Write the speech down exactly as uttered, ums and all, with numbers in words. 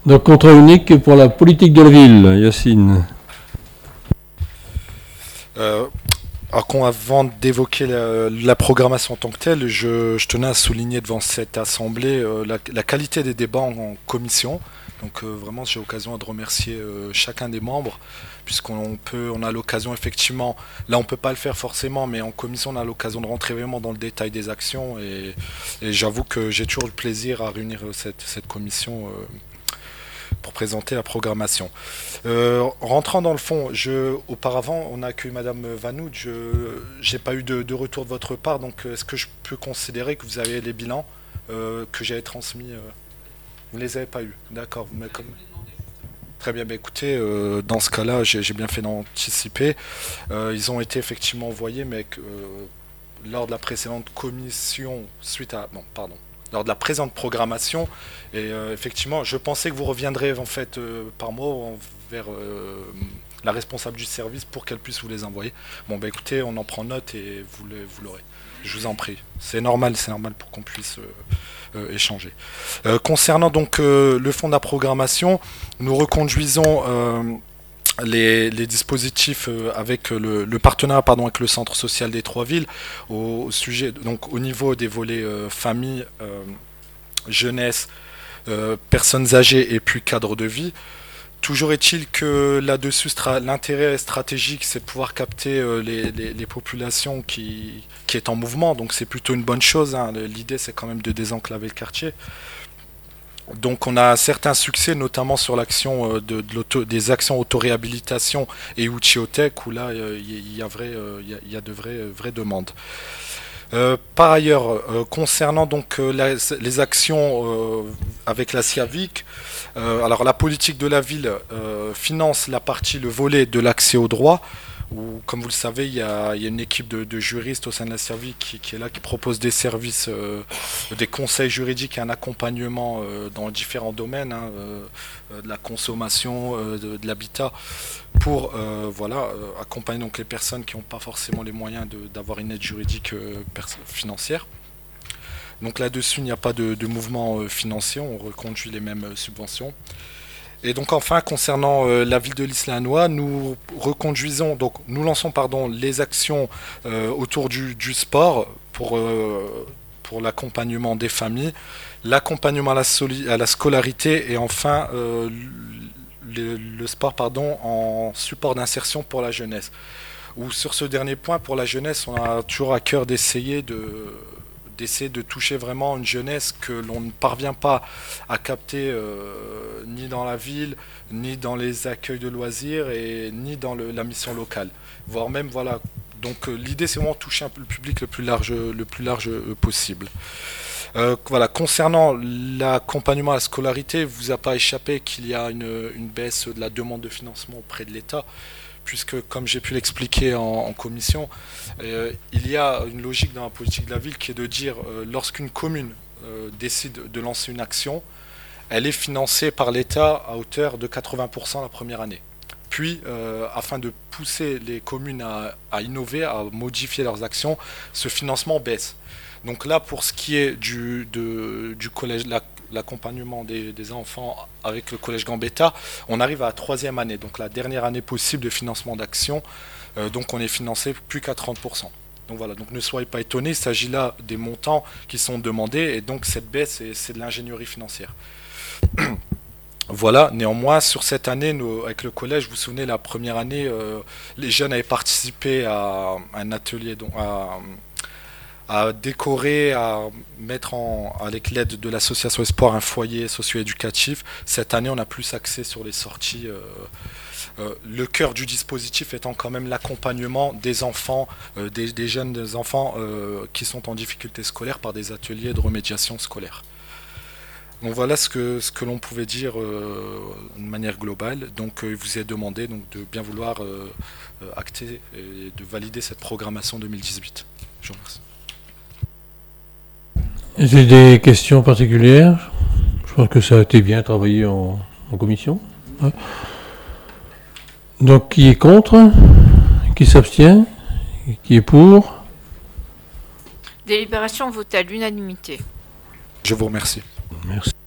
Donc, contrat unique pour la politique de la ville, Yacine. Euh, alors qu'on, avant d'évoquer la, la programmation en tant que telle, je, je tenais à souligner devant cette assemblée euh, la, la qualité des débats en, en commission. Donc euh, vraiment, j'ai l'occasion de remercier euh, chacun des membres, puisqu'on peut, on a l'occasion effectivement, là on peut pas le faire forcément, mais en commission on a l'occasion de rentrer vraiment dans le détail des actions, et, et j'avoue que j'ai toujours le plaisir à réunir cette, cette commission euh, pour présenter la programmation. Euh, rentrant dans le fond, je, auparavant, on a accueilli Madame Vanout. Je n'ai pas eu de, de retour de votre part, donc est-ce que je peux considérer que vous avez les bilans euh, que j'avais transmis euh, Vous ne les avez pas eus, d'accord. Vous comme... Très bien, bah écoutez, euh, dans ce cas-là, j'ai bien fait d'anticiper. Euh, ils ont été effectivement envoyés, mais que, euh, lors de la précédente commission, suite à... Non, pardon. Lors de la présente programmation, et euh, effectivement, je pensais que vous reviendrez en fait euh, par mois vers euh, la responsable du service pour qu'elle puisse vous les envoyer. Bon, bah écoutez, on en prend note et vous l'aurez. Je vous en prie. C'est normal, c'est normal pour qu'on puisse euh, euh, échanger. Euh, concernant donc euh, le fond de la programmation, nous reconduisons euh, Les, les dispositifs euh, avec le, le partenariat pardon, avec le centre social des Trois-Villes au, au sujet donc au niveau des volets euh, famille, euh, jeunesse, euh, personnes âgées et puis cadre de vie. Toujours est-il que là-dessus, l'intérêt stratégique, c'est de pouvoir capter euh, les, les, les populations qui, qui est en mouvement, donc c'est plutôt une bonne chose, hein. L'idée, c'est quand même de désenclaver le quartier. Donc on a certains succès, notamment sur l'action de, de des actions autoréhabilitation et Outillotech, où là il euh, y, y, a vrai, euh, y, y a de vraies, vraies demandes. Euh, par ailleurs, euh, concernant donc euh, la, les actions euh, avec la SIAVIC, euh, alors la politique de la ville euh, finance la partie, le volet de l'accès au droit, où, comme vous le savez, il y a, il y a une équipe de, de juristes au sein de la SIAVIC qui, qui est là, qui propose des services, euh, des conseils juridiques et un accompagnement euh, dans différents domaines, hein, euh, de la consommation, euh, de, de l'habitat, pour euh, voilà, euh, accompagner donc les personnes qui n'ont pas forcément les moyens d'avoir une aide juridique euh, financière. Donc là-dessus, il n'y a pas de, de mouvement euh, financier, on reconduit les mêmes euh, subventions. Et donc enfin, concernant euh, la ville de l'Isle-la-Noix, nous reconduisons, donc nous lançons pardon, les actions euh, autour du, du sport pour, euh, pour l'accompagnement des familles, l'accompagnement à, à la scolarité et enfin euh, le, le sport pardon, en support d'insertion pour la jeunesse. Ou sur ce dernier point, pour la jeunesse, on a toujours à cœur d'essayer de... d'essayer de toucher vraiment une jeunesse que l'on ne parvient pas à capter euh, ni dans la ville, ni dans les accueils de loisirs, et ni dans le, la mission locale. Voire même, voilà. Donc euh, l'idée, c'est vraiment toucher un peu le public le plus large, le plus large euh, possible. Euh, voilà. Concernant l'accompagnement à la scolarité, vous a pas échappé qu'il y a une, une baisse de la demande de financement auprès de l'État, puisque, comme j'ai pu l'expliquer en, en commission, euh, il y a une logique dans la politique de la ville qui est de dire, euh, lorsqu'une commune euh, décide de lancer une action, elle est financée par l'État à hauteur de quatre-vingts pour cent la première année. Puis, euh, afin de pousser les communes à, à innover, à modifier leurs actions, ce financement baisse. Donc là, pour ce qui est du, de, du collège, la, l'accompagnement des, des enfants avec le collège Gambetta, on arrive à la troisième année, donc la dernière année possible de financement d'action. Euh, donc on est financé plus qu'à trente pour cent. Donc voilà, donc ne soyez pas étonnés, il s'agit là des montants qui sont demandés, et donc cette baisse, c'est de l'ingénierie financière. Voilà, néanmoins, sur cette année, nous, avec le collège, vous vous souvenez, la première année, euh, les jeunes avaient participé à un atelier, donc à... à décorer, à mettre en, avec l'aide de l'association Espoir un foyer socio-éducatif. Cette année, on a plus axé sur les sorties. Euh, euh, le cœur du dispositif étant quand même l'accompagnement des enfants, euh, des, des jeunes des enfants euh, qui sont en difficulté scolaire par des ateliers de remédiation scolaire. Donc voilà ce que, ce que l'on pouvait dire euh, de manière globale. Donc euh, il vous est demandé donc, de bien vouloir euh, acter et de valider cette programmation deux mille dix-huit. Je vous remercie. J'ai des questions particulières. Je pense que ça a été bien travaillé en, en commission. Ouais. Donc, qui est contre? Qui s'abstient? Qui est pour? Délibération votée à l'unanimité. Je vous remercie. Merci.